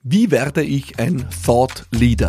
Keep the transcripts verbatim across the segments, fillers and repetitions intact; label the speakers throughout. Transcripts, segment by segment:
Speaker 1: Wie werde ich ein Thought Leader?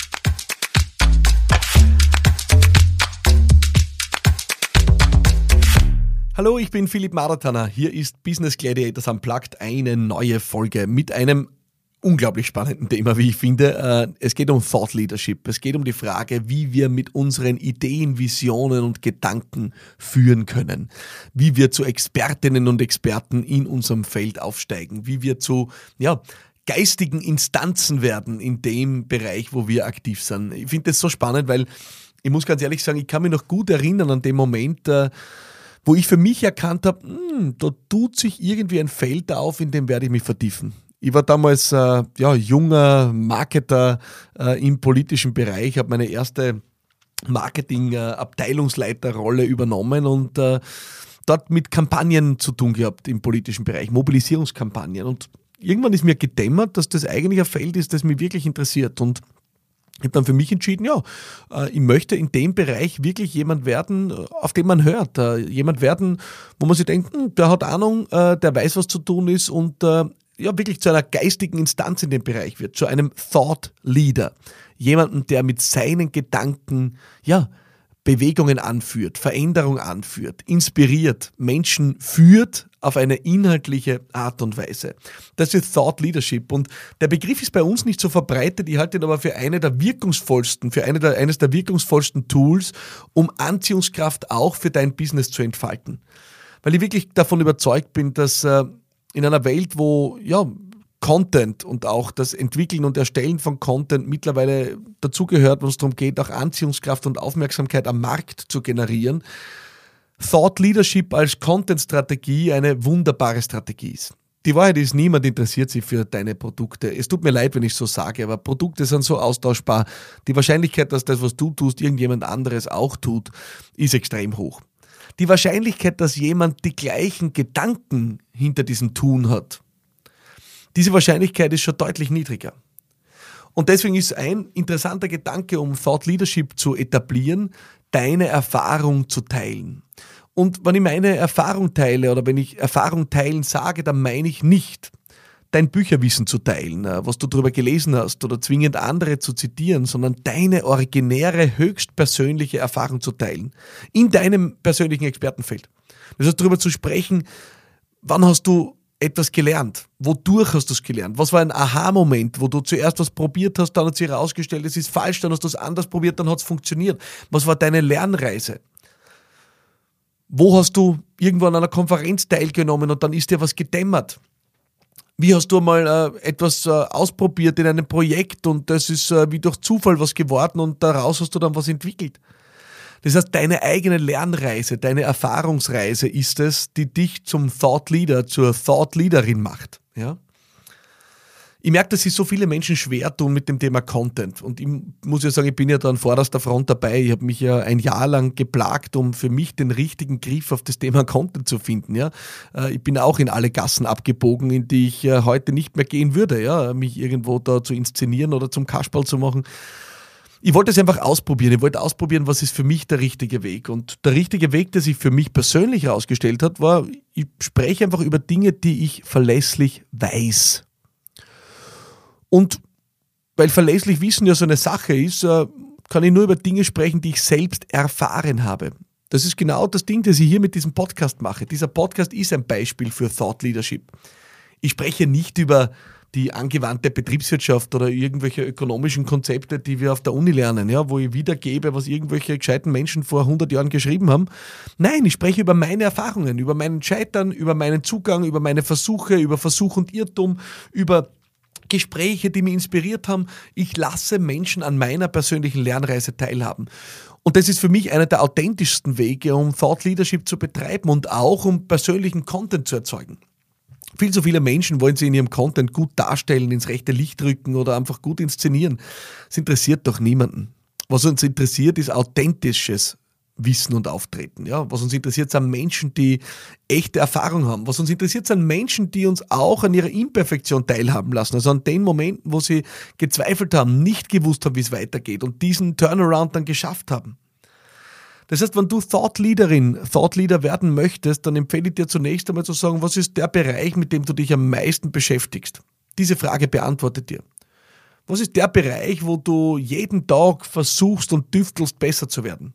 Speaker 1: Hallo, ich bin Philipp Maratana. Hier ist Business Gladiators Unplugged, eine neue Folge mit einem unglaublich spannenden Thema, wie ich finde. Es geht um Thought Leadership. Es geht um die Frage, wie wir mit unseren Ideen, Visionen und Gedanken führen können. Wie wir zu Expertinnen und Experten in unserem Feld aufsteigen. Wie wir zu, ja, geistigen Instanzen werden in dem Bereich, wo wir aktiv sind. Ich finde das so spannend, weil ich muss ganz ehrlich sagen, ich kann mich noch gut erinnern an den Moment, äh, wo ich für mich erkannt habe, mh, da tut sich irgendwie ein Feld auf, in dem werde ich mich vertiefen. Ich war damals äh, ja, junger Marketer äh, im politischen Bereich, habe meine erste Marketing-Abteilungsleiterrolle übernommen und äh, dort mit Kampagnen zu tun gehabt im politischen Bereich, Mobilisierungskampagnen. Und irgendwann ist mir gedämmert, dass das eigentlich ein Feld ist, das mich wirklich interessiert. Und ich habe dann für mich entschieden, ja, ich möchte in dem Bereich wirklich jemand werden, auf den man hört. Jemand werden, wo man sich denkt, der hat Ahnung, der weiß, was zu tun ist und ja, wirklich zu einer geistigen Instanz in dem Bereich wird, zu einem Thought Leader. Jemanden, der mit seinen Gedanken, ja, Bewegungen anführt, Veränderung anführt, inspiriert, Menschen führt auf eine inhaltliche Art und Weise. Das ist Thought Leadership und der Begriff ist bei uns nicht so verbreitet, ich halte ihn aber für eine der wirkungsvollsten, für eine der, eines der wirkungsvollsten Tools, um Anziehungskraft auch für dein Business zu entfalten. Weil ich wirklich davon überzeugt bin, dass äh, in einer Welt, wo ja Content und auch das Entwickeln und Erstellen von Content mittlerweile dazugehört, wo es darum geht, auch Anziehungskraft und Aufmerksamkeit am Markt zu generieren, Thought Leadership als Content-Strategie eine wunderbare Strategie ist. Die Wahrheit ist, niemand interessiert sich für deine Produkte. Es tut mir leid, wenn ich so sage, aber Produkte sind so austauschbar. Die Wahrscheinlichkeit, dass das, was du tust, irgendjemand anderes auch tut, ist extrem hoch. Die Wahrscheinlichkeit, dass jemand die gleichen Gedanken hinter diesem Tun hat, diese Wahrscheinlichkeit ist schon deutlich niedriger. Und deswegen ist ein interessanter Gedanke, um Thought Leadership zu etablieren, deine Erfahrung zu teilen. Und wenn ich meine Erfahrung teile oder wenn ich Erfahrung teilen sage, dann meine ich nicht, dein Bücherwissen zu teilen, was du darüber gelesen hast oder zwingend andere zu zitieren, sondern deine originäre, höchstpersönliche Erfahrung zu teilen. In deinem persönlichen Expertenfeld. Das heißt, darüber zu sprechen, wann hast du etwas gelernt? Wodurch hast du es gelernt? Was war ein Aha-Moment, wo du zuerst was probiert hast, dann hat sich herausgestellt, es ist falsch, dann hast du es anders probiert, dann hat es funktioniert. Was war deine Lernreise? Wo hast du irgendwo an einer Konferenz teilgenommen und dann ist dir was gedämmert? Wie hast du mal äh, etwas äh, ausprobiert in einem Projekt und das ist äh, wie durch Zufall was geworden und daraus hast du dann was entwickelt? Das heißt, deine eigene Lernreise, deine Erfahrungsreise ist es, die dich zum Thought Leader, zur Thought Leaderin macht. Ja? Ich merke, dass sich so viele Menschen schwer tun mit dem Thema Content. Und ich muss ja sagen, ich bin ja da an vorderster Front dabei. Ich habe mich ja ein Jahr lang geplagt, um für mich den richtigen Griff auf das Thema Content zu finden. Ja? Ich bin auch in alle Gassen abgebogen, in die ich heute nicht mehr gehen würde. Ja? Mich irgendwo da zu inszenieren oder zum Kasperl zu machen. Ich wollte es einfach ausprobieren. Ich wollte ausprobieren, was ist für mich der richtige Weg. Und der richtige Weg, der sich für mich persönlich herausgestellt hat, war, ich spreche einfach über Dinge, die ich verlässlich weiß. Und weil verlässlich Wissen ja so eine Sache ist, kann ich nur über Dinge sprechen, die ich selbst erfahren habe. Das ist genau das Ding, das ich hier mit diesem Podcast mache. Dieser Podcast ist ein Beispiel für Thought Leadership. Ich spreche nicht über die angewandte Betriebswirtschaft oder irgendwelche ökonomischen Konzepte, die wir auf der Uni lernen, ja, wo ich wiedergebe, was irgendwelche gescheiten Menschen vor hundert Jahren geschrieben haben. Nein, ich spreche über meine Erfahrungen, über meinen Scheitern, über meinen Zugang, über meine Versuche, über Versuch und Irrtum, über Gespräche, die mich inspiriert haben. Ich lasse Menschen an meiner persönlichen Lernreise teilhaben. Und das ist für mich einer der authentischsten Wege, um Thought Leadership zu betreiben und auch um persönlichen Content zu erzeugen. Viel zu viele Menschen wollen sie in ihrem Content gut darstellen, ins rechte Licht rücken oder einfach gut inszenieren. Das interessiert doch niemanden. Was uns interessiert, ist authentisches Wissen und Auftreten. Ja? Was uns interessiert, sind Menschen, die echte Erfahrung haben. Was uns interessiert, sind Menschen, die uns auch an ihrer Imperfektion teilhaben lassen. Also an den Momenten, wo sie gezweifelt haben, nicht gewusst haben, wie es weitergeht und diesen Turnaround dann geschafft haben. Das heißt, wenn du Thought Leaderin, Thought Leader werden möchtest, dann empfehle ich dir zunächst einmal zu sagen, was ist der Bereich, mit dem du dich am meisten beschäftigst. diese Frage beantwortet dir. Was ist der Bereich, wo du jeden Tag versuchst und tüftelst, besser zu werden?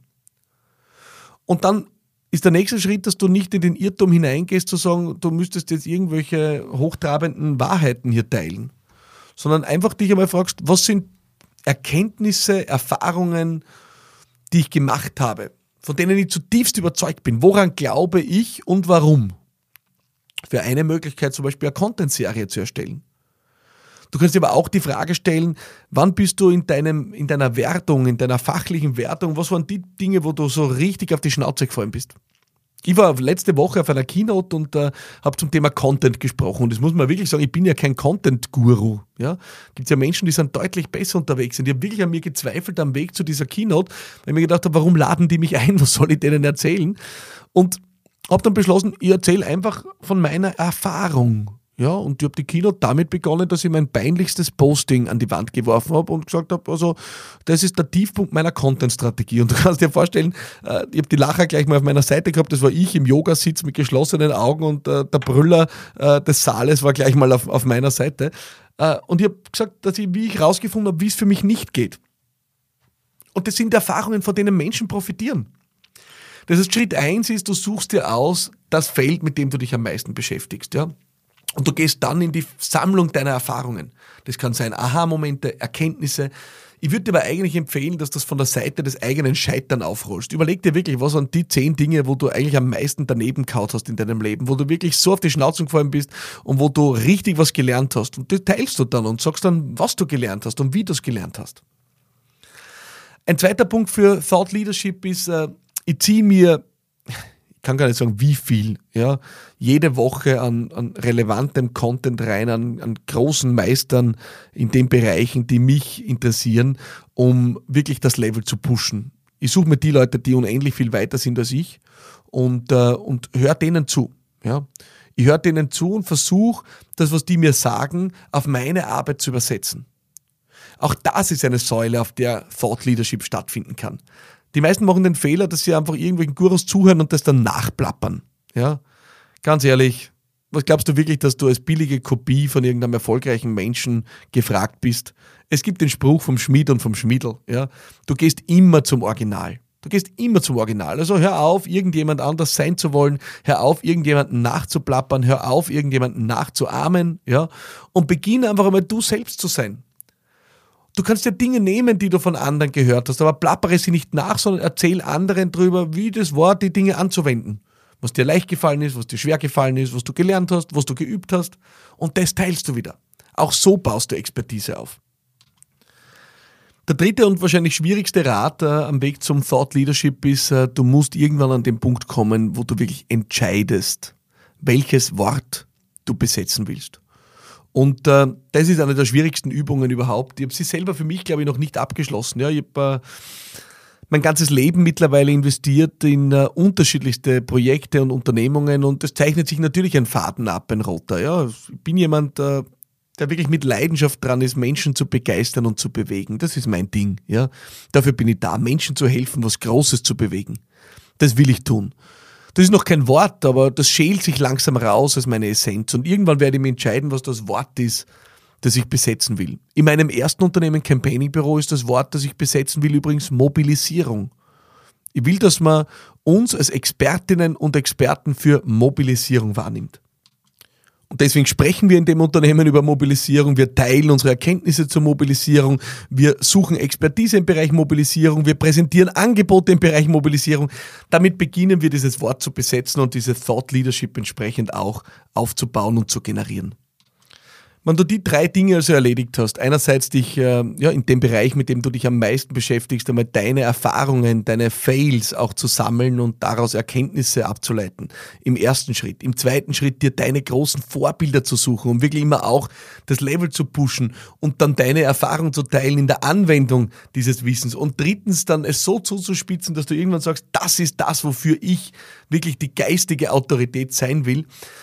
Speaker 1: Und dann ist der nächste Schritt, dass du nicht in den Irrtum hineingehst, zu sagen, du müsstest jetzt irgendwelche hochtrabenden Wahrheiten hier teilen, sondern einfach dich einmal fragst, was sind Erkenntnisse, Erfahrungen, die ich gemacht habe, von denen ich zutiefst überzeugt bin. Woran glaube ich und warum? Für eine Möglichkeit zum Beispiel eine Content-Serie zu erstellen. Du kannst dir aber auch die Frage stellen, wann bist du in, deinem, in deiner Wertung, in deiner fachlichen Wertung, was waren die Dinge, wo du so richtig auf die Schnauze gefallen bist? Ich war letzte Woche auf einer Keynote und äh, habe zum Thema Content gesprochen. Und das muss man wirklich sagen, ich bin ja kein Content-Guru. Ja? Gibt es ja Menschen, die sind deutlich besser unterwegs sind. Ich habe wirklich an mir gezweifelt am Weg zu dieser Keynote, weil ich mir gedacht habe, warum laden die mich ein? Was soll ich denen erzählen? Und habe dann beschlossen, ich erzähle einfach von meiner Erfahrung. Ja, und ich habe die Keynote damit begonnen, dass ich mein peinlichstes Posting an die Wand geworfen habe und gesagt habe, also das ist der Tiefpunkt meiner Content-Strategie. Und du kannst dir vorstellen, ich habe die Lacher gleich mal auf meiner Seite gehabt, das war ich im Yogasitz mit geschlossenen Augen und der Brüller des Saales war gleich mal auf, auf meiner Seite. Und ich habe gesagt, dass ich, wie ich rausgefunden habe, wie es für mich nicht geht. Und das sind Erfahrungen, von denen Menschen profitieren. Das heißt, Schritt eins ist, du suchst dir aus das Feld, mit dem du dich am meisten beschäftigst, ja. Und du gehst dann in die Sammlung deiner Erfahrungen. Das kann sein Aha-Momente, Erkenntnisse. Ich würde dir aber eigentlich empfehlen, dass du das von der Seite des eigenen Scheitern aufrollst. Überleg dir wirklich, was sind die zehn Dinge, wo du eigentlich am meisten daneben kaut hast in deinem Leben, wo du wirklich so auf die Schnauze gefallen bist und wo du richtig was gelernt hast. Und das teilst du dann und sagst dann, was du gelernt hast und wie du es gelernt hast. Ein zweiter Punkt für Thought Leadership ist, äh, ich ziehe mir, ich kann gar nicht sagen, wie viel, ja, jede Woche an, an relevantem Content rein, an, an großen Meistern in den Bereichen, die mich interessieren, um wirklich das Level zu pushen. Ich suche mir die Leute, die unendlich viel weiter sind als ich und, äh, und höre denen zu. Ja. Ich höre denen zu und versuche, das, was die mir sagen, auf meine Arbeit zu übersetzen. Auch das ist eine Säule, auf der Thought Leadership stattfinden kann. Die meisten machen den Fehler, dass sie einfach irgendwelchen Gurus zuhören und das dann nachplappern. Ja? Ganz ehrlich, was glaubst du wirklich, dass du als billige Kopie von irgendeinem erfolgreichen Menschen gefragt bist? Es gibt den Spruch vom Schmied und vom Schmiedl. Ja? Du gehst immer zum Original. Du gehst immer zum Original. Also hör auf, irgendjemand anders sein zu wollen. Hör auf, irgendjemanden nachzuplappern. Hör auf, irgendjemanden nachzuahmen. Ja? Und beginn einfach einmal du selbst zu sein. Du kannst ja Dinge nehmen, die du von anderen gehört hast, aber plappere sie nicht nach, sondern erzähl anderen darüber, wie das war, die Dinge anzuwenden. Was dir leicht gefallen ist, was dir schwer gefallen ist, was du gelernt hast, was du geübt hast. Und das teilst du wieder. Auch so baust du Expertise auf. Der dritte und wahrscheinlich schwierigste Rat äh, am Weg zum Thought Leadership ist, äh, du musst irgendwann an den Punkt kommen, wo du wirklich entscheidest, welches Wort du besetzen willst. Und äh, das ist eine der schwierigsten Übungen überhaupt. Ich habe sie selber für mich, glaube ich, noch nicht abgeschlossen. Ja, ich habe äh, mein ganzes Leben mittlerweile investiert in äh, unterschiedlichste Projekte und Unternehmungen und es zeichnet sich natürlich ein Faden ab, ein roter. Ja, ich bin jemand, äh, der wirklich mit Leidenschaft dran ist, Menschen zu begeistern und zu bewegen. Das ist mein Ding. Ja, dafür bin ich da, Menschen zu helfen, was Großes zu bewegen. Das will ich tun. Das ist noch kein Wort, aber das schält sich langsam raus als meine Essenz. Und irgendwann werde ich mir entscheiden, was das Wort ist, das ich besetzen will. In meinem ersten Unternehmen, Campaigning Büro, ist das Wort, das ich besetzen will, übrigens Mobilisierung. Ich will, dass man uns als Expertinnen und Experten für Mobilisierung wahrnimmt. Und deswegen sprechen wir in dem Unternehmen über Mobilisierung, wir teilen unsere Erkenntnisse zur Mobilisierung, wir suchen Expertise im Bereich Mobilisierung, wir präsentieren Angebote im Bereich Mobilisierung. Damit beginnen wir dieses Wort zu besetzen und diese Thought Leadership entsprechend auch aufzubauen und zu generieren. Wenn du die drei Dinge also erledigt hast, einerseits dich äh, ja, in dem Bereich, mit dem du dich am meisten beschäftigst, einmal deine Erfahrungen, deine Fails auch zu sammeln und daraus Erkenntnisse abzuleiten, im ersten Schritt. Im zweiten Schritt dir deine großen Vorbilder zu suchen, um wirklich immer auch das Level zu pushen und dann deine Erfahrung zu teilen in der Anwendung dieses Wissens. Und drittens dann es so zuzuspitzen, dass du irgendwann sagst, das ist das, wofür ich wirklich die geistige Autorität sein will.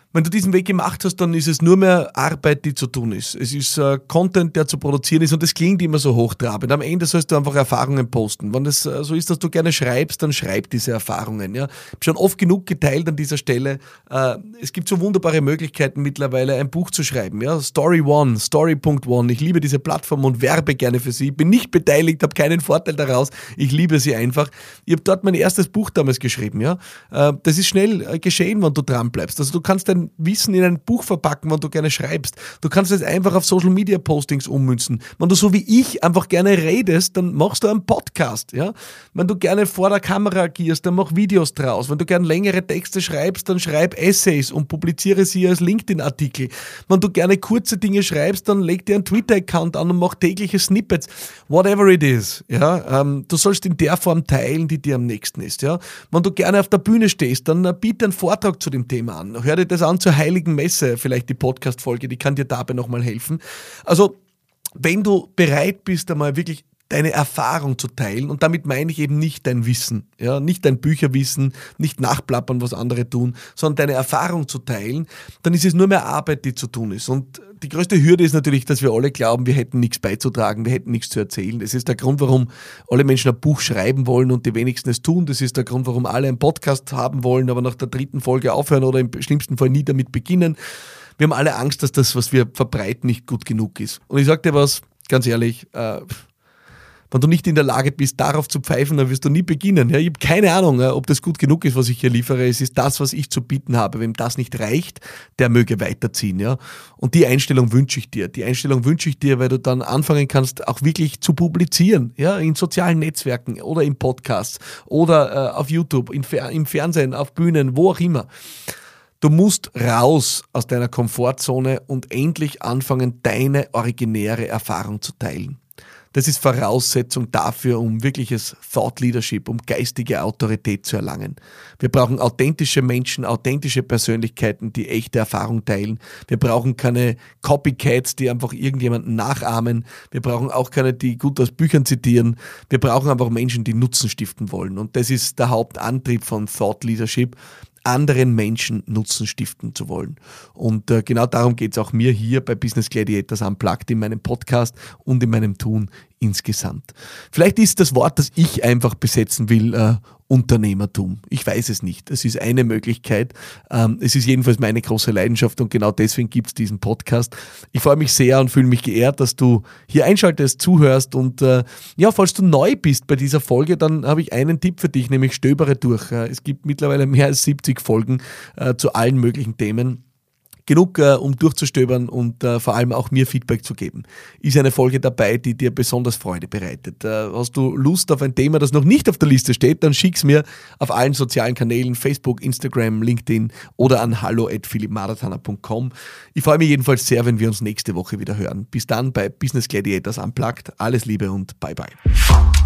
Speaker 1: Wenn du diesen Weg gemacht hast, dann ist es nur mehr Arbeit, die zu tun ist. Es ist äh, Content, der zu produzieren ist und das klingt immer so hochtrabend. Am Ende sollst du einfach Erfahrungen posten. Wenn das äh, so ist, dass du gerne schreibst, dann schreib diese Erfahrungen. Ja? Ich habe schon oft genug geteilt an dieser Stelle. Äh, es gibt so wunderbare Möglichkeiten mittlerweile, ein Buch zu schreiben. Ja? Story One, Story Punkt One. Ich liebe diese Plattform und werbe gerne für sie. Bin nicht beteiligt, habe keinen Vorteil daraus. Ich liebe sie einfach. Ich habe dort mein erstes Buch damals geschrieben. Ja? Äh, das ist schnell äh, geschehen, wenn du dran bleibst. Also du kannst dein Wissen in ein Buch verpacken, wenn du gerne schreibst. Du kannst es einfach auf Social Media Postings ummünzen. Wenn du so wie ich einfach gerne redest, dann machst du einen Podcast. Ja? Wenn du gerne vor der Kamera agierst, dann mach Videos draus. Wenn du gerne längere Texte schreibst, dann schreib Essays und publiziere sie als LinkedIn-Artikel. Wenn du gerne kurze Dinge schreibst, dann leg dir einen Twitter-Account an und mach tägliche Snippets. Whatever it is. Ja? Ähm, du sollst in der Form teilen, die dir am nächsten ist. Ja? Wenn du gerne auf der Bühne stehst, dann äh, biete einen Vortrag zu dem Thema an. Hör dir das an zur Heiligen Messe, vielleicht die Podcast-Folge, die kann dir dabei nochmal helfen. Also, wenn du bereit bist, einmal wirklich deine Erfahrung zu teilen, und damit meine ich eben nicht dein Wissen, ja, nicht dein Bücherwissen, nicht nachplappern, was andere tun, sondern deine Erfahrung zu teilen, dann ist es nur mehr Arbeit, die zu tun ist. Und die größte Hürde ist natürlich, dass wir alle glauben, wir hätten nichts beizutragen, wir hätten nichts zu erzählen. Das ist der Grund, warum alle Menschen ein Buch schreiben wollen und die wenigsten es tun. Das ist der Grund, warum alle einen Podcast haben wollen, aber nach der dritten Folge aufhören oder im schlimmsten Fall nie damit beginnen. Wir haben alle Angst, dass das, was wir verbreiten, nicht gut genug ist. Und ich sage dir was, ganz ehrlich, äh, wenn du nicht in der Lage bist, darauf zu pfeifen, dann wirst du nie beginnen. Ja, ich habe keine Ahnung, ob das gut genug ist, was ich hier liefere. Es ist das, was ich zu bieten habe. Wem das nicht reicht, der möge weiterziehen. Ja? Und die Einstellung wünsche ich dir. Die Einstellung wünsche ich dir, weil du dann anfangen kannst, auch wirklich zu publizieren. Ja? In sozialen Netzwerken oder in Podcasts oder äh, auf YouTube, in Fer- im Fernsehen, auf Bühnen, wo auch immer. Du musst raus aus deiner Komfortzone und endlich anfangen, deine originäre Erfahrung zu teilen. Das ist Voraussetzung dafür, um wirkliches Thought Leadership, um geistige Autorität zu erlangen. Wir brauchen authentische Menschen, authentische Persönlichkeiten, die echte Erfahrung teilen. Wir brauchen keine Copycats, die einfach irgendjemanden nachahmen. Wir brauchen auch keine, die gut aus Büchern zitieren. Wir brauchen einfach Menschen, die Nutzen stiften wollen. Und das ist der Hauptantrieb von Thought Leadership, anderen Menschen Nutzen stiften zu wollen. Und äh, genau darum geht es auch mir hier bei Business Gladiators Unplugged in meinem Podcast und in meinem Tun insgesamt. Vielleicht ist das Wort, das ich einfach besetzen will, äh, Unternehmertum. Ich weiß es nicht. Es ist eine Möglichkeit. Ähm, es ist jedenfalls meine große Leidenschaft und genau deswegen gibt es diesen Podcast. Ich freue mich sehr und fühle mich geehrt, dass du hier einschaltest, zuhörst und äh, ja, falls du neu bist bei dieser Folge, dann habe ich einen Tipp für dich, nämlich stöbere durch. Äh, es gibt mittlerweile mehr als siebzig Folgen äh, zu allen möglichen Themen. Genug, äh, um durchzustöbern und äh, vor allem auch mir Feedback zu geben. Ist eine Folge dabei, die dir besonders Freude bereitet. Äh, hast du Lust auf ein Thema, das noch nicht auf der Liste steht, dann schick's mir auf allen sozialen Kanälen, Facebook, Instagram, LinkedIn oder an hallo at philipp maratana punkt com. Ich freue mich jedenfalls sehr, wenn wir uns nächste Woche wieder hören. Bis dann bei Business Gladiators Unplugged. Alles Liebe und bye bye.